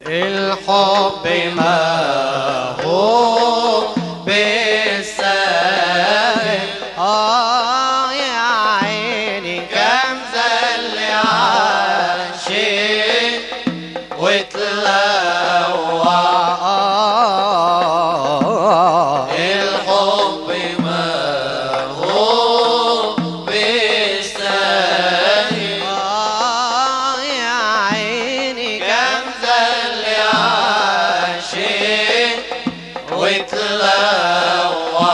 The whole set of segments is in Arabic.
الحب ما هو بالسهل. يا عيني كم زل عاشق وتلوى. الحب ما هو بالسهل. يا عيني كم زل عاشق وتلوى.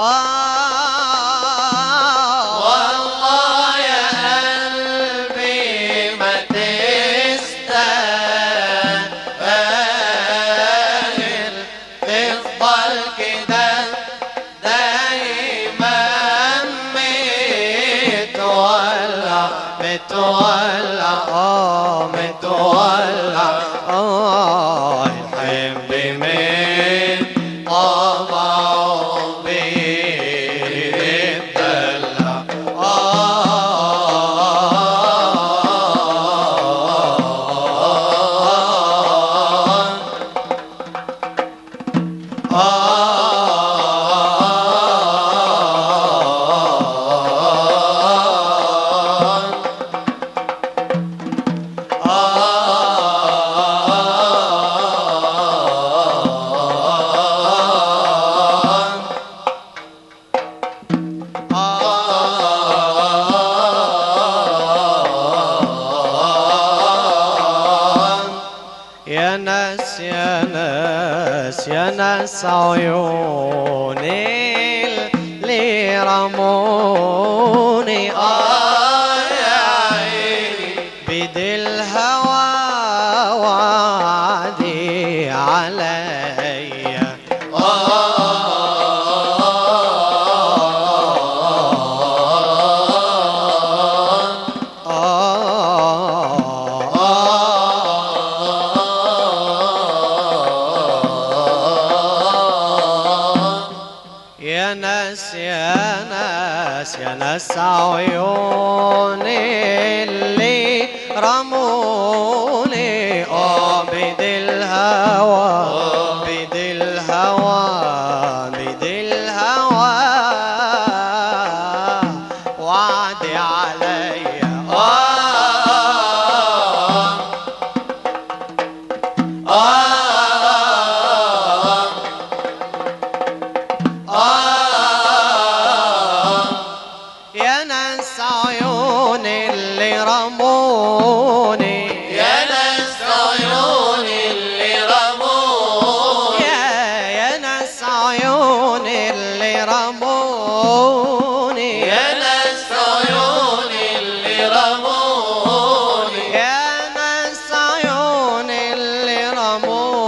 والله يا قلبي ما تستاهل تفضل كده دايما متولع متولع متولع. الحب من طبعه بيتدلع. يا ناس يا ناس يا ناس عيوني اللي رموني. يا عيني بيد الهوى وعدي عليا. يا ناس يا ناس يا ناس عيوني اللي رموني. بيد الهوى بيد الهوى بيد الهوى وعدي عليا. يا ناس عيوني اللي رموني. يا ناس عيوني اللي رموني. يا ناس عيوني اللي رموني. يا ناس عيوني اللي رموني. يا ناس عيوني اللي رموني.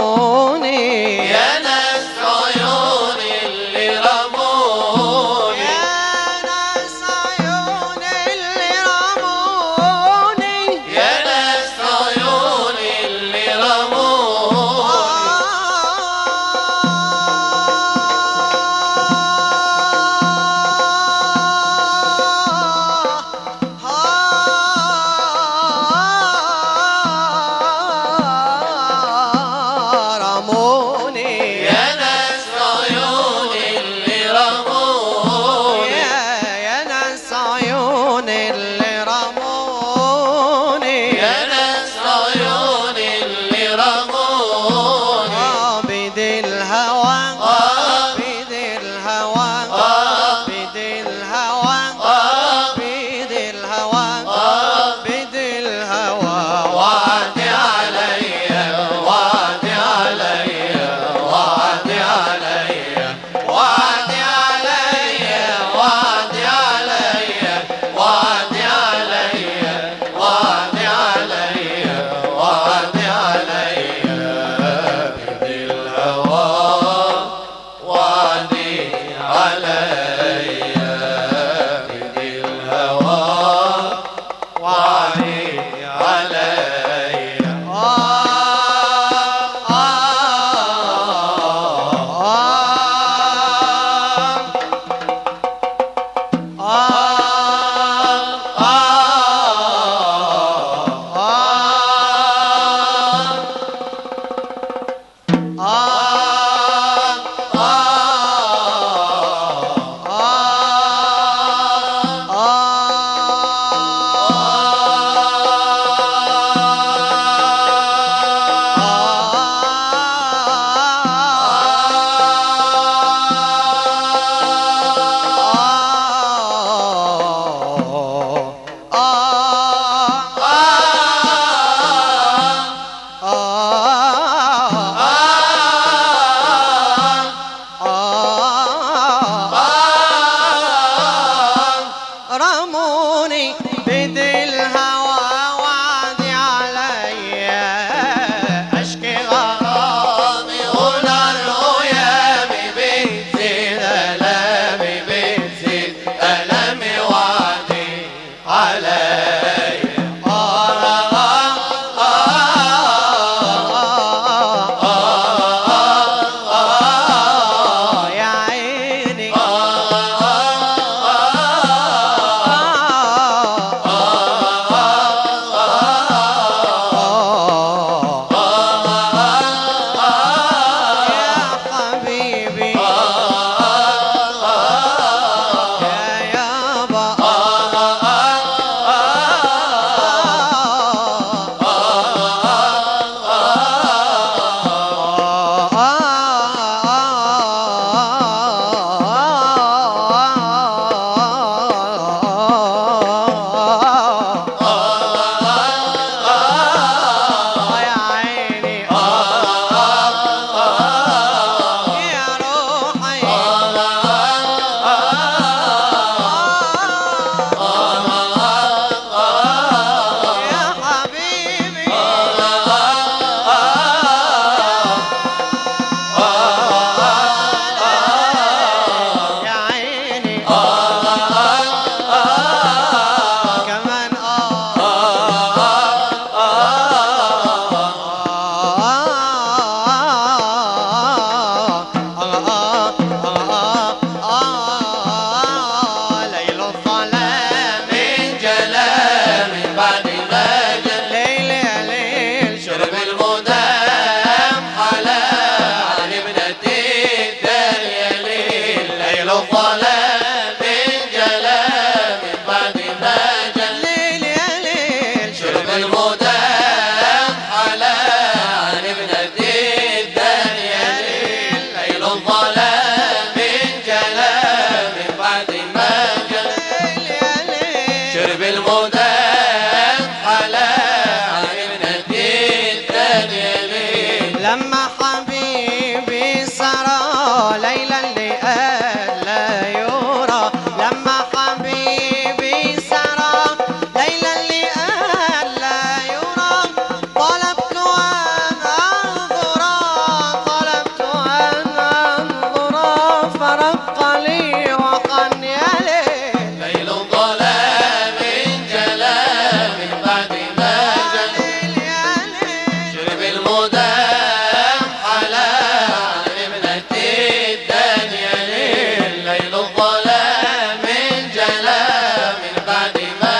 لما حبيبي سرى ليلا لألا يرى، لما حبيبي سرى ليلا لألا يرى، طلبت أن أنظر، طلبت أن أنظر فرق لي وخنيلي. ليل الظلام جلا من بعد ما جل، شرب المدام حلا عن ابنة الدنيا. ليل الظلام جلا من بعد ما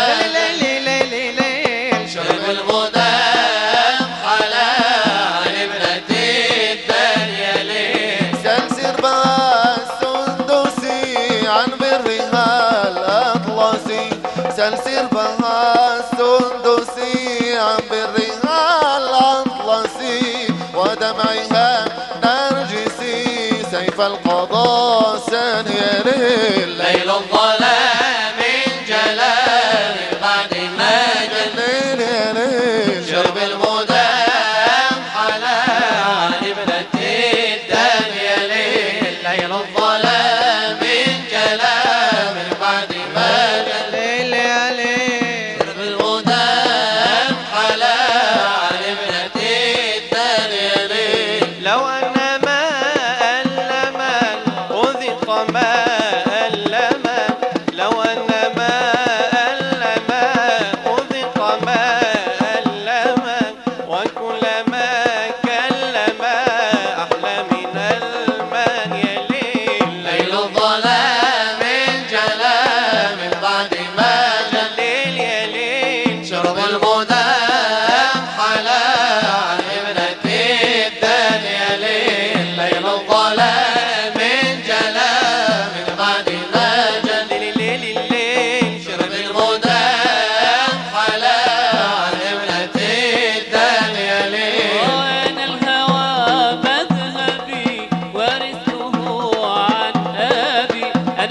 جل، شرب المدام حلا عن ابنة الدنيا. سلسل بها السندسي عن برها الأطلسي، سلسل بها السندسي عن برها الأطلسي، ودمعها نرجسي سيف القضاء ثاني ليل. ليل الظلام جلا من بعد ما جل، شرب المدام حلا عن ابنة الدنيا. ليل الظلام جلا من بعد ما جل، شرب المدام حلا عن ابنة الدنيا. لو أن ماء اللمن أذق ماء اللمن، لو أن ماء اللمن أذق ماء اللمن، وكلما كلم أحلى من المن يليل. ليل الظلام جلا من بعد ما جل، ليل يا ليل شرب المدام حلا عن ابنة الدنيا. ليل الظلام جلا من بعد ما جل، ليل الليل شرب المدام حلا عن ابنة الدنيا. وأنا الهوى مذهبي ورثته عن أبي،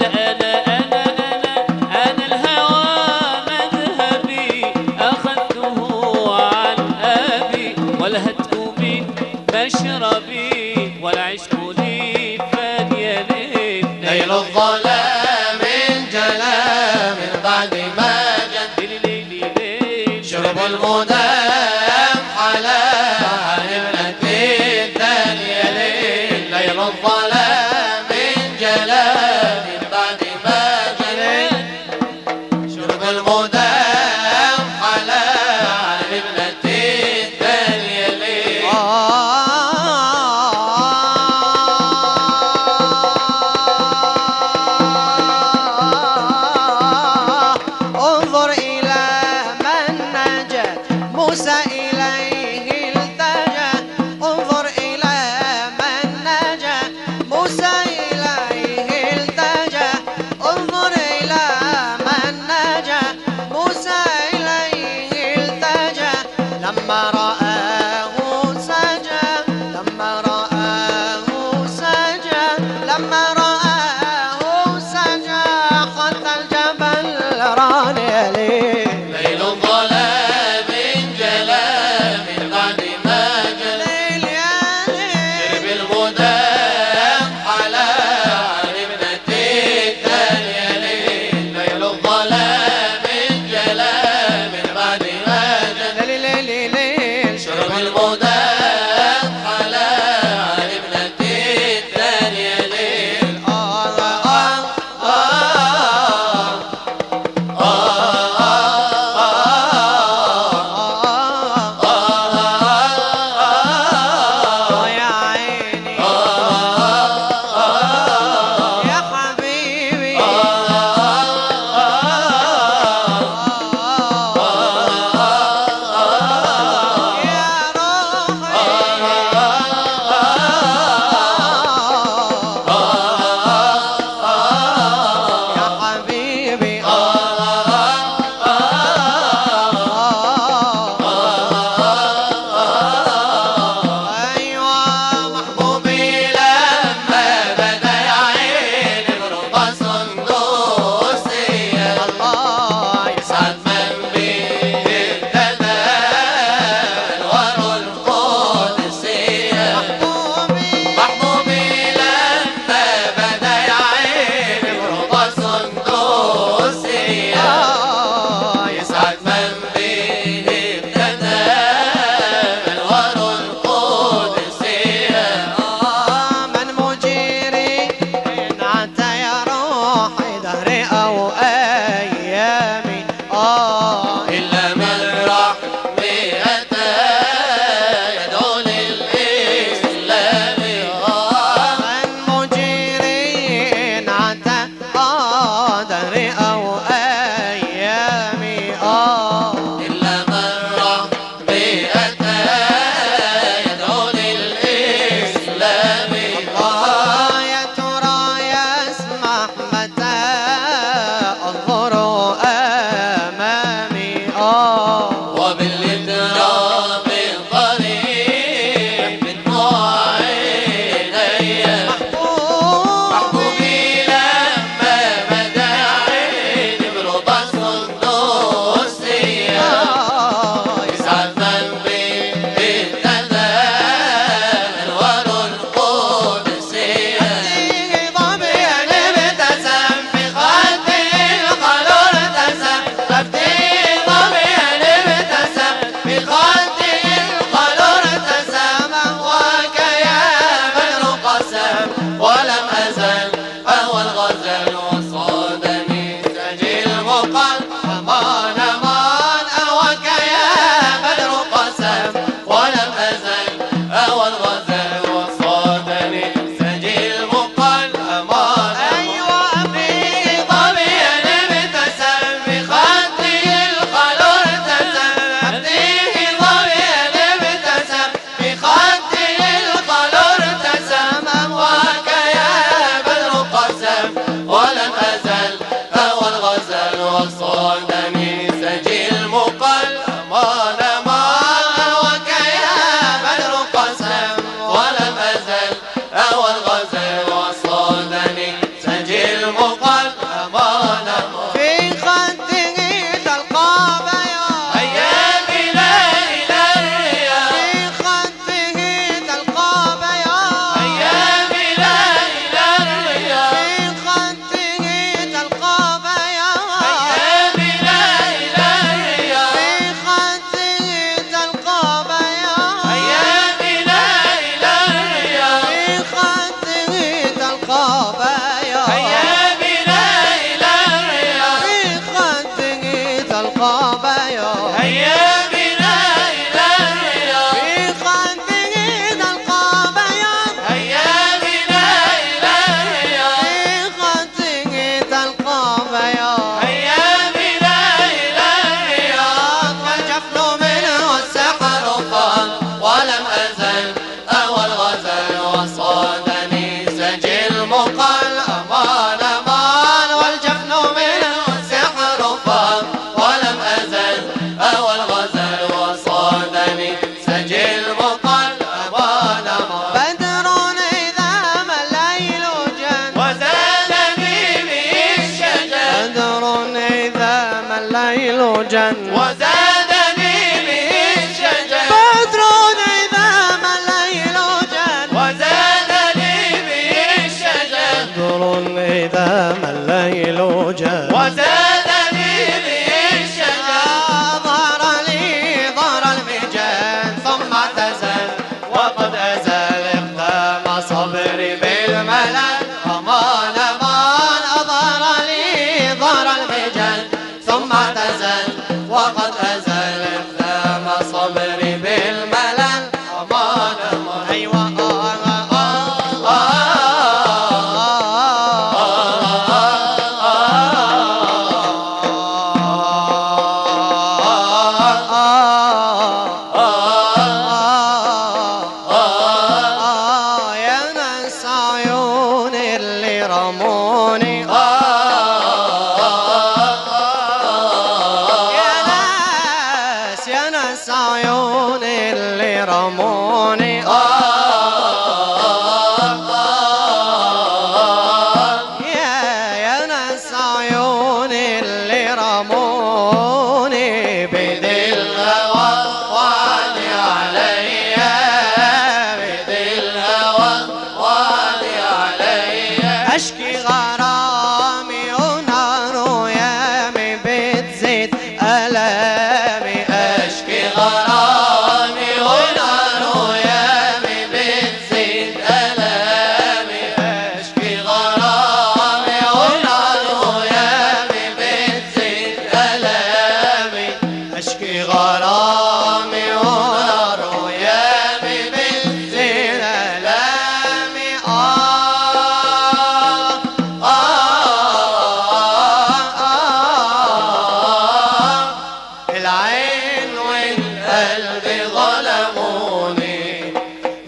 أنا الهوى مذهبي أخذته عن أبي، والهتك من مشربي والعشق لي فاني ليل. ليل الظلام جلا من بعد ما جل، شرب المدام حلا عن ابنة الدنيا. ليل الظلام جلا من بعد ما جل، شرب المدام حلا عن ابنة الدنيا. انظر إلى من نجا موسى إليه التجا، انظر إلى من نجا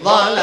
ظلام